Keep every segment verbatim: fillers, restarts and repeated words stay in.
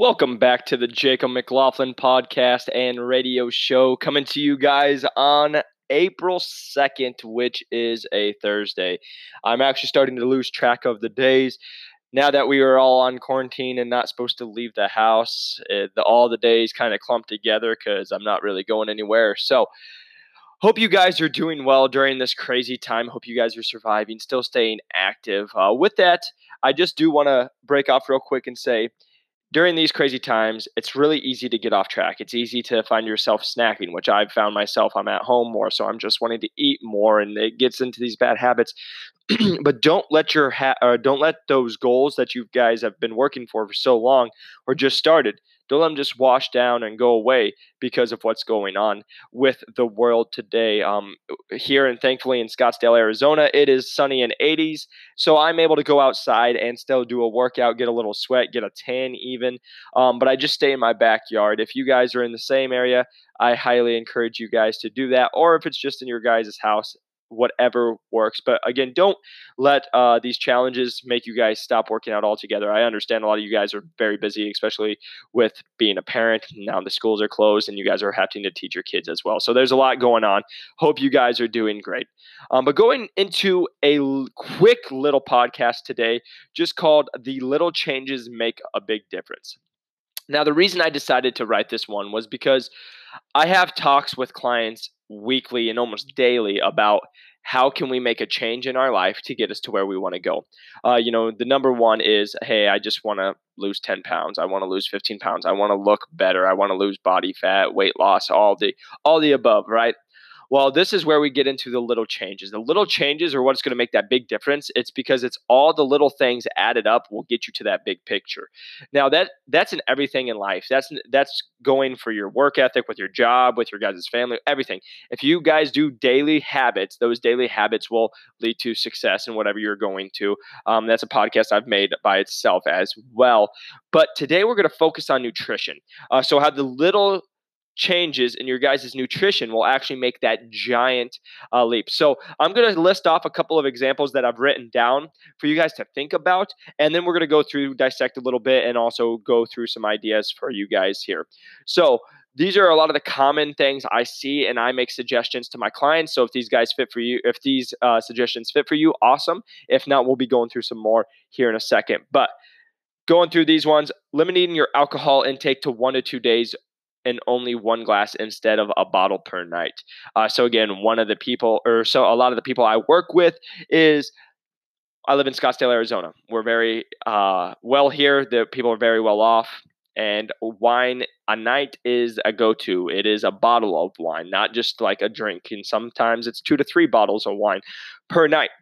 Welcome back to the Jacob McLaughlin podcast and radio show, coming to you guys on April second, which is a Thursday. I'm actually starting to lose track of the days now that we are all on quarantine and not supposed to leave the house. It, the, all the days kind of clump together because I'm not really going anywhere. So, hope you guys are doing well during this crazy time. Hope you guys are surviving, still staying active. Uh, with that, I just do want to break off real quick and say, during these crazy times, it's really easy to get off track. It's easy to find yourself snacking, which I've found myself. I'm at home more, so I'm just wanting to eat more, and it gets into these bad habits. But don't let your ha- or don't let those goals that you guys have been working for for so long or just started. Don't let them just wash down and go away because of what's going on with the world today. Um, here and thankfully in Scottsdale, Arizona, it is sunny and eighties, so I'm able to go outside and still do a workout, get a little sweat, get a tan even. Um, but I just stay in my backyard. If you guys are in the same area, I highly encourage you guys to do that. Or if it's just in your guys' house, whatever works. But again, don't let uh, these challenges make you guys stop working out altogether. I understand a lot of you guys are very busy, especially with being a parent. Now the schools are closed and you guys are having to teach your kids as well. So there's a lot going on. Hope you guys are doing great. Um, but going into a l- quick little podcast today, just called The Little Changes Make a Big Difference. Now, the reason I decided to write this one was because I have talks with clients weekly and almost daily about how can we make a change in our life to get us to where we want to go. Uh, you know, the number one is, hey, I just want to lose ten pounds. I want to lose fifteen pounds. I want to look better. I want to lose body fat, weight loss, all the all the above, right? Well, this is where we get into the little changes. The little changes are what's going to make that big difference. It's because it's all the little things added up will get you to that big picture. Now that that's in everything in life. That's that's going for your work ethic, with your job, with your guys' family, everything. If you guys do daily habits, those daily habits will lead to success in whatever you're going to. Um, that's a podcast I've made by itself as well. But today we're going to focus on nutrition. Uh, so how the little changes in your guys' nutrition will actually make that giant uh, leap. So I'm going to list off a couple of examples that I've written down for you guys to think about, and then we're going to go through, dissect a little bit, and also go through some ideas for you guys here. So these are a lot of the common things I see, and I make suggestions to my clients. So if these guys fit for you, if these uh, suggestions fit for you, awesome. If not, we'll be going through some more here in a second. But going through these ones, limiting your alcohol intake to one to two days and only one glass instead of a bottle per night. Uh, so again, one of the people, or so a lot of the people I work with is, I live in Scottsdale, Arizona. We're very uh, well here. The people are very well off, and wine a night is a go-to. It is a bottle of wine, not just like a drink. And sometimes it's two to three bottles of wine per night.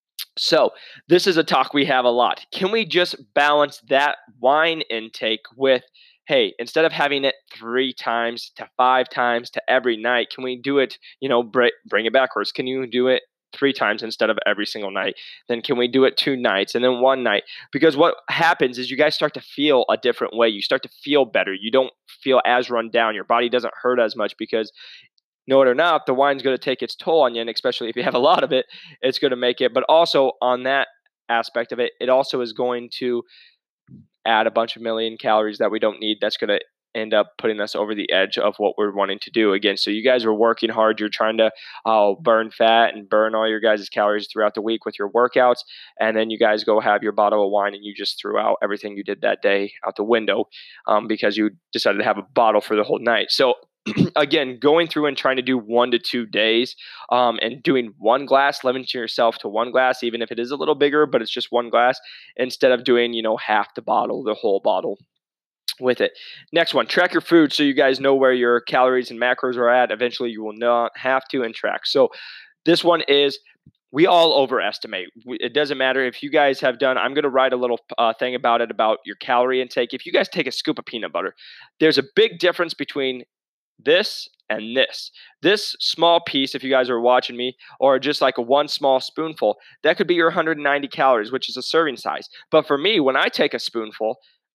So this is a talk we have a lot. Can we just balance that wine intake with, hey, instead of having it three times to five times to every night, can we do it, you know, br- bring it backwards? Can you do it three times instead of every single night? Then can we do it two nights and then one night? Because what happens is you guys start to feel a different way. You start to feel better. You don't feel as run down. Your body doesn't hurt as much because, know it or not, the wine's going to take its toll on you, and especially if you have a lot of it, it's going to make it. But also on that aspect of it, it also is going to add a bunch of million calories that we don't need. That's going to end up putting us over the edge of what we're wanting to do again. So you guys are working hard. You're trying to uh, burn fat and burn all your guys' calories throughout the week with your workouts. And then you guys go have your bottle of wine and you just threw out everything you did that day out the window um, because you decided to have a bottle for the whole night. So again, going through and trying to do one to two days um, and doing one glass, limiting yourself to one glass, even if it is a little bigger, but it's just one glass, instead of doing, you know, half the bottle, the whole bottle with it. Next one, track your food so you guys know where your calories and macros are at. Eventually, you will not have to and track. So this one is, we all overestimate. It doesn't matter if you guys have done, I'm going to write a little uh, thing about it, about your calorie intake. If you guys take a scoop of peanut butter, there's a big difference between this and this. This small piece, if you guys are watching me, or just like a one small spoonful, that could be your one hundred ninety calories, which is a serving size. But for me, when I take a spoonful,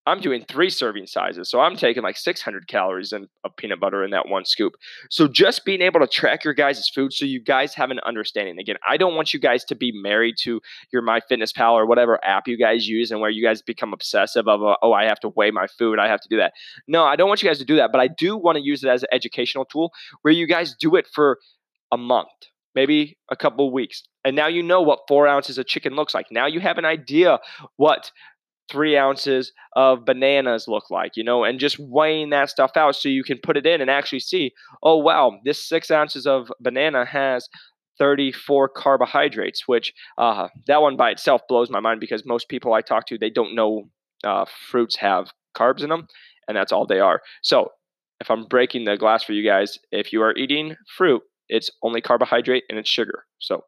I'm doing three serving sizes. So I'm taking like six hundred calories in, of peanut butter in that one scoop. So just being able to track your guys' food so you guys have an understanding. Again, I don't want you guys to be married to your MyFitnessPal or whatever app you guys use and where you guys become obsessive of, uh, oh, I have to weigh my food. I have to do that. No, I don't want you guys to do that. But I do want to use it as an educational tool where you guys do it for a month, maybe a couple of weeks. And now you know what four ounces of chicken looks like. Now you have an idea what three ounces of bananas look like, you know, and just weighing that stuff out so you can put it in and actually see, oh, wow, this six ounces of banana has thirty-four carbohydrates, which uh, that one by itself blows my mind because most people I talk to, they don't know uh, fruits have carbs in them, and that's all they are. So if I'm breaking the glass for you guys, if you are eating fruit, it's only carbohydrate and it's sugar. So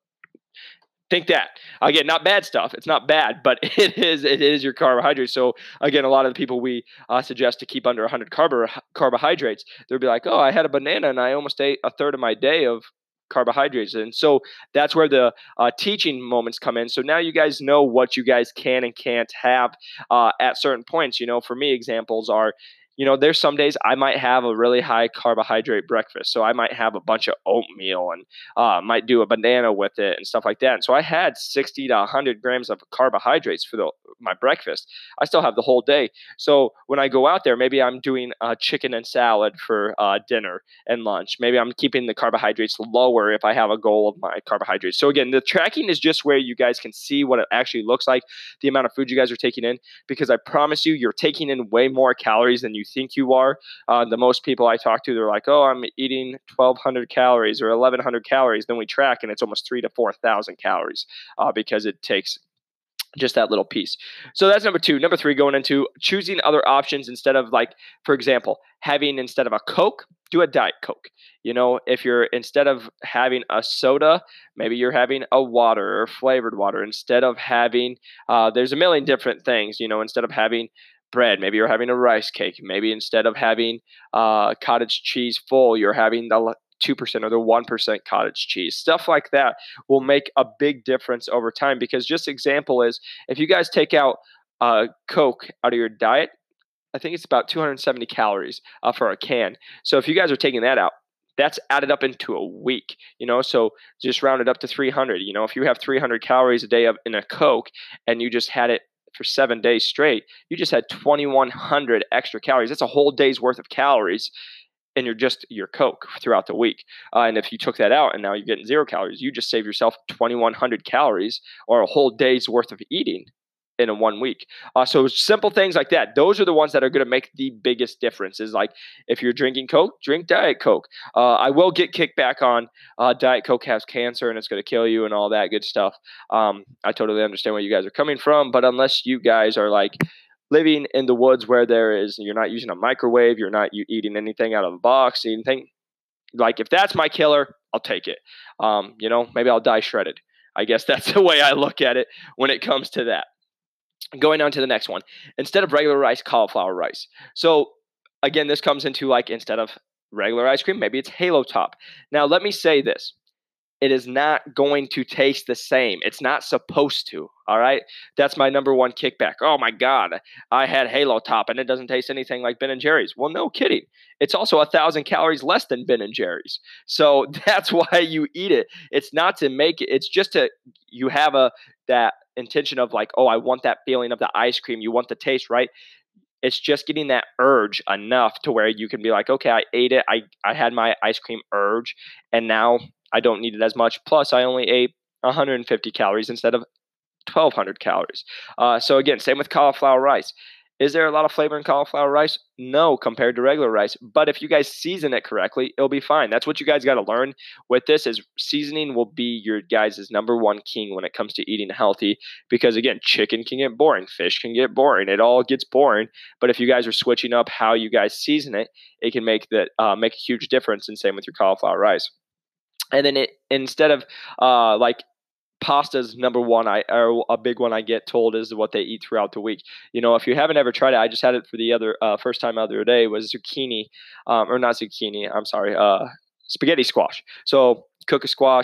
think that. Again, not bad stuff. It's not bad, but it is it is your carbohydrates. So again, a lot of the people we uh, suggest to keep under one hundred carb- carbohydrates, they'll be like, oh, I had a banana and I almost ate a third of my day of carbohydrates. And so that's where the uh, teaching moments come in. So now you guys know what you guys can and can't have uh, at certain points. You know, for me, examples are, you know, there's some days I might have a really high carbohydrate breakfast. So I might have a bunch of oatmeal and uh, might do a banana with it and stuff like that. And so I had sixty to one hundred grams of carbohydrates for the, my breakfast. I still have the whole day. So when I go out there, maybe I'm doing uh, chicken and salad for uh, dinner and lunch. Maybe I'm keeping the carbohydrates lower if I have a goal of my carbohydrates. So again, the tracking is just where you guys can see what it actually looks like, the amount of food you guys are taking in, because I promise you, you're taking in way more calories than you think you are. Uh, the most people I talk to, they're like, oh, I'm eating twelve hundred calories or eleven hundred calories. Then we track and it's almost three to four thousand calories uh, because it takes just that little piece. So that's number two. Number three, going into choosing other options instead of, like, for example, having instead of a Coke, do a Diet Coke. You know, if you're instead of having a soda, maybe you're having a water or flavored water. Instead of having, uh, there's a million different things, you know, instead of having bread, maybe you're having a rice cake. Maybe instead of having uh, cottage cheese full, you're having the two percent or the one percent cottage cheese. Stuff like that will make a big difference over time, because just example is, if you guys take out uh, Coke out of your diet, I think it's about two hundred seventy calories uh, for a can. So if you guys are taking that out, that's added up into a week, you know, so just round it up to three hundred. You know, if you have three hundred calories a day of, in a Coke, and you just had it for seven days straight, you just had twenty-one hundred extra calories. That's a whole day's worth of calories in your just your Coke throughout the week. Uh, and if you took that out and now you're getting zero calories, you just save yourself twenty-one hundred calories or a whole day's worth of eating in a one week. Uh, so simple things like that. Those are the ones that are going to make the biggest difference. Is like, if you're drinking Coke, drink Diet Coke. Uh, I will get kicked back on uh, Diet Coke has cancer and it's going to kill you and all that good stuff. Um, I totally understand where you guys are coming from, but unless you guys are like living in the woods where there is, you're not using a microwave, you're not you eating anything out of a box, anything like, if that's my killer, I'll take it. Um, you know, maybe I'll die shredded. I guess that's the way I look at it when it comes to that. Going on to the next one, instead of regular rice, cauliflower rice. So again, this comes into, like, instead of regular ice cream, maybe it's Halo Top. Now, let me say this. It is not going to taste the same. It's not supposed to, all right? That's my number one kickback. Oh, my God, I had Halo Top, and it doesn't taste anything like Ben and Jerry's. Well, no kidding. It's also one thousand calories less than Ben and Jerry's. So that's why you eat it. It's not to make it. It's just to, you have a that intention of, like, oh, I want that feeling of the ice cream. You want the taste, right? It's just getting that urge enough to where you can be like, okay, I ate it. I, I had my ice cream urge, and now I don't need it as much. Plus, I only ate one hundred fifty calories instead of twelve hundred calories. Uh, so again, same with cauliflower rice. Is there a lot of flavor in cauliflower rice? No, compared to regular rice. But if you guys season it correctly, it'll be fine. That's what you guys got to learn with this, is seasoning will be your guys' number one king when it comes to eating healthy. Because again, chicken can get boring. Fish can get boring. It all gets boring. But if you guys are switching up how you guys season it, it can make that uh, make a huge difference. And same with your cauliflower rice. And then it, instead of uh, like, pasta's number one, I or a big one I get told is what they eat throughout the week. You know, if you haven't ever tried it, I just had it for the other uh, first time the other day, was zucchini, um, or not zucchini. I'm sorry, uh, spaghetti squash. So cook a squash,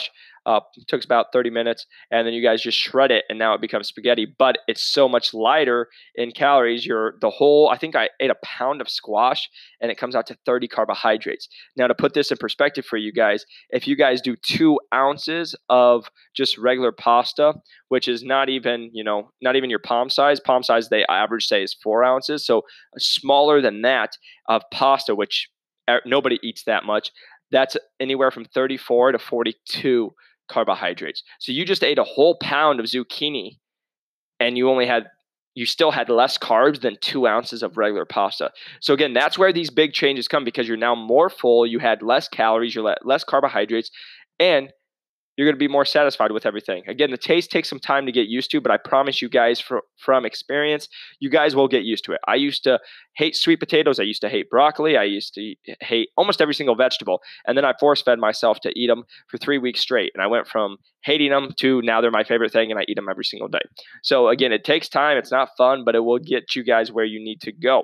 Uh, it took about thirty minutes, and then you guys just shred it, and now it becomes spaghetti. But it's so much lighter in calories. You're the whole. I think I ate a pound of squash, and it comes out to thirty carbohydrates. Now, to put this in perspective for you guys, if you guys do two ounces of just regular pasta, which is not even, you know, not even your palm size. Palm size, they average say is four ounces. So smaller than that of pasta, which nobody eats that much. That's anywhere from thirty-four to forty-two carbohydrates. So you just ate a whole pound of zucchini, and you only had, you still had less carbs than two ounces of regular pasta. So again, that's where these big changes come, because you're now more full. You had less calories, you're less carbohydrates, and you're going to be more satisfied with everything. Again, the taste takes some time to get used to, but I promise you guys from, from experience, you guys will get used to it. I used to hate sweet potatoes. I used to hate broccoli. I used to hate almost every single vegetable. And then I force-fed myself to eat them for three weeks straight. And I went from hating them to now they're my favorite thing, and I eat them every single day. So again, it takes time. It's not fun, but it will get you guys where you need to go.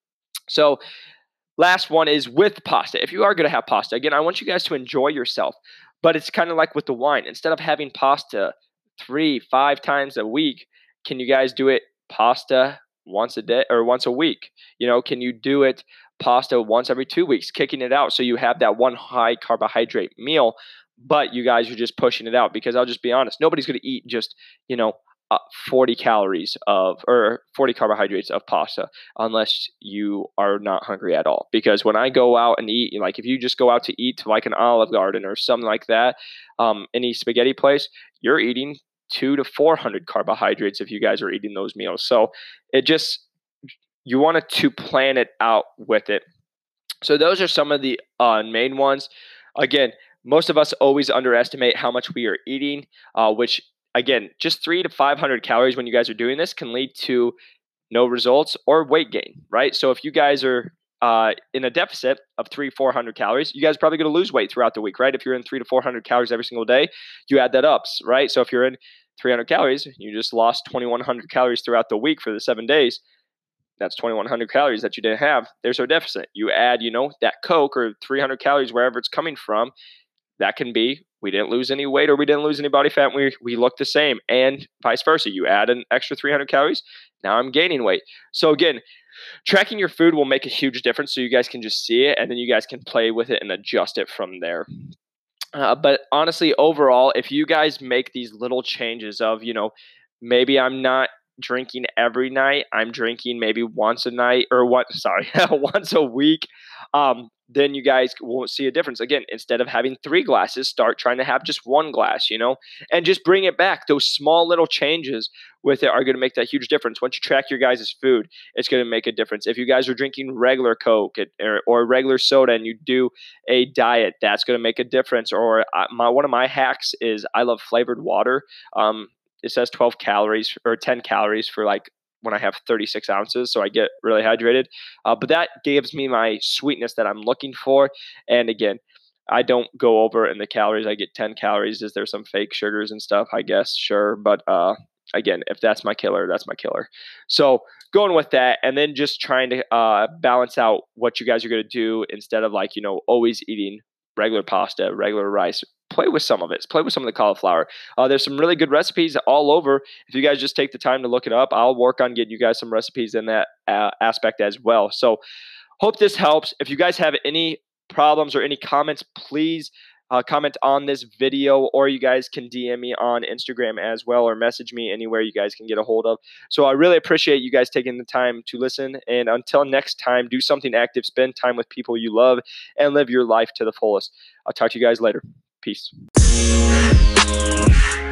So last one is with pasta. If you are going to have pasta, again, I want you guys to enjoy yourself. But it's kind of like with the wine. Instead of having pasta three, five times a week, can you guys do it pasta once a day or once a week? You know, can you do it pasta once every two weeks, kicking it out so you have that one high carbohydrate meal, but you guys are just pushing it out? Because I'll just be honest, nobody's going to eat just, you know, Uh, forty calories of or forty carbohydrates of pasta unless you are not hungry at all. Because when I go out and eat, like if you just go out to eat to like an Olive Garden or something like that, um, any spaghetti place, you're eating two to four hundred carbohydrates if you guys are eating those meals. So it just, you wanted to plan it out with it. So those are some of the uh, main ones. Again, most of us always underestimate how much we are eating, uh, which again, just three to five hundred calories when you guys are doing this can lead to no results or weight gain, right? So if you guys are uh, in a deficit of three, four hundred calories, you guys are probably going to lose weight throughout the week, right? If you're in three to four hundred calories every single day, you add that up, right? So if you're in three hundred calories, you just lost twenty-one hundred calories throughout the week for the seven days. That's twenty-one hundred calories that you didn't have. There's our deficit. You add, you know, that Coke or three hundred calories, wherever it's coming from. That can be, we didn't lose any weight or we didn't lose any body fat. And we, we look the same, and vice versa. You add an extra three hundred calories. Now I'm gaining weight. So again, tracking your food will make a huge difference, so you guys can just see it, and then you guys can play with it and adjust it from there. Uh, but honestly, overall, if you guys make these little changes of, you know, maybe I'm not drinking every night, I'm drinking maybe once a night or what, sorry, once a week, um, then you guys won't see a difference. Again, instead of having three glasses, start trying to have just one glass, you know, and just bring it back. Those small little changes with it are going to make that huge difference. Once you track your guys' food, it's going to make a difference. If you guys are drinking regular Coke or, or regular soda and you do a diet, that's going to make a difference. Or uh, my one of my hacks is I love flavored water. Um, it says twelve calories or ten calories for like when I have thirty-six ounces, so I get really hydrated. Uh, but that gives me my sweetness that I'm looking for. And again, I don't go over in the calories. I get ten calories. Is there some fake sugars and stuff? I guess, sure. But uh, again, if that's my killer, that's my killer. So going with that, and then just trying to uh, balance out what you guys are going to do instead of like, you know, always eating regular pasta, regular rice. Play with some of it. Play with some of the cauliflower. Uh, there's some really good recipes all over. If you guys just take the time to look it up, I'll work on getting you guys some recipes in that uh, aspect as well. So hope this helps. If you guys have any problems or any comments, please uh, comment on this video, or you guys can D M me on Instagram as well, or message me anywhere you guys can get a hold of. So I really appreciate you guys taking the time to listen. And until next time, do something active, spend time with people you love, and live your life to the fullest. I'll talk to you guys later. Peace.